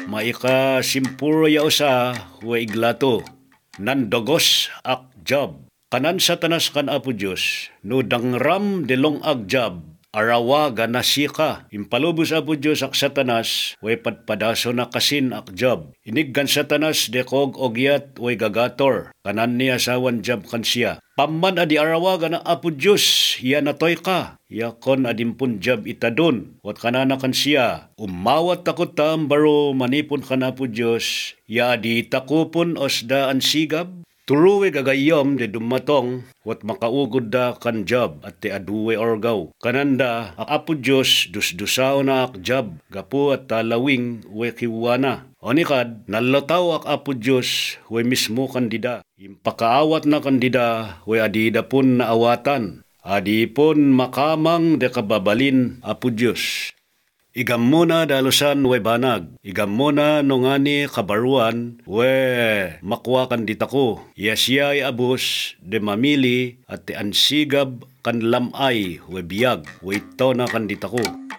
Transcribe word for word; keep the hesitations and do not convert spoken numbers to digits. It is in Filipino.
Maika simpuro ya usa wa iglato. Nandogos ak job. Kanan satanas kan Apo Diyos, no dangram delong agjab, arawa ganasika. Impalubos Apo Diyos ak satanas, way padpadaso na kasin ak job. Iniggan satanas dekog ogyat way gagator, kanan niya sawan job kan siya. Pamman adi arawa gana Apo Diyos, ya natoy ka. Yakon adimpun job itadon, wat kanana kan siya. Umawat takot taam baro manipon kan Apo Diyos, ya adi takupon osdaan sigab. Turuwe gagayom de dumatong wat makaugod da kan job at te aduwe orgaw. Kananda ak Apo Diyos dus-dusao na ak job gapu at talawing we kiwana. Onikad nalataw ak Apo Diyos we mismo kandida. Impakaawat na kandida we adida pun na awatan. Adi pun makamang de kababalin Apo Diyos. Igam muna dalusan we banag. Igam muna nungani kabaruan we makwa kan ditako. Yasiyay abus de mamili at te ansigab kan lamay we biyag we ito na kan ditako.